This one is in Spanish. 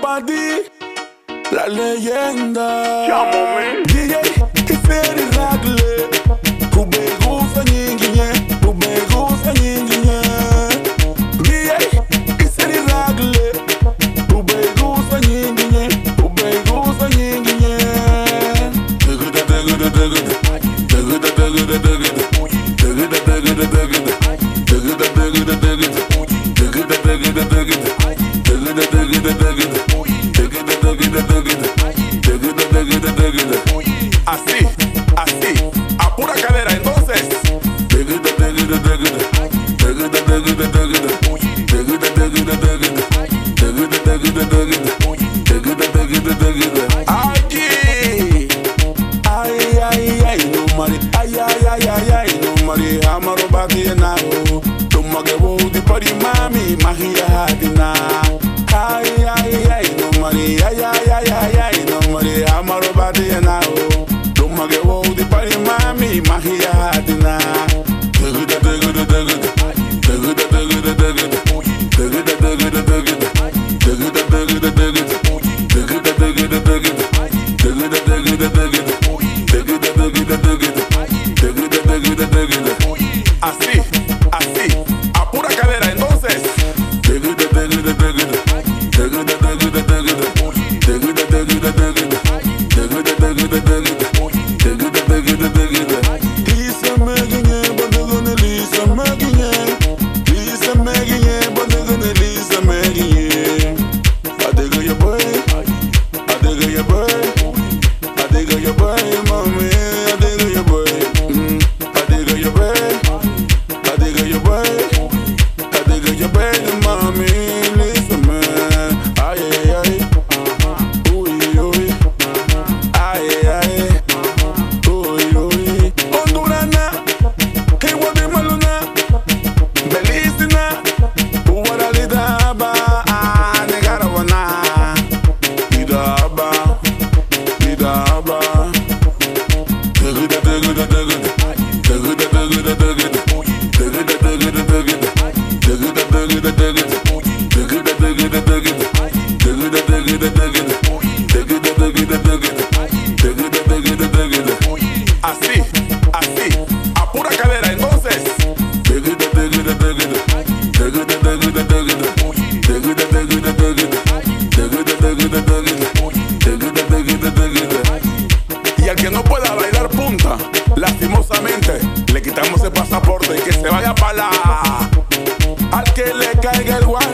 pa' ti, la leyenda. Llámame. DJ Iferi Ragle, kubegusa nyinginye, kubegusa nyinginye. DJ Iferi Ragle, kubegusa nyinginye, kubegusa nyinginye. Dagada dagada dagada, dagada dagada dagada, dagada dagada dagada, dagada dagada dagada, dagada dagada dagada, dagada dagada dagada. Así, así, a pura cadera, entonces. Aquí, ay, ay, ay, no mari, ay, ay, ay, ay, ay, no mari, amaro bati na o, toma que booty party mami, magia hatina. Ay, ay, ay, no mari, ay, ay, ay, ay, ay, no mari, amaro bati na o, toma que booty party mami, magia hatina. Así, así, a pura cadera, entonces. Así, así, a pura cadera, entonces. Y al que no pueda bailar punta, lastimosamente, le quitamos el pasaporte y que se vaya para la. Al que le caiga el guante.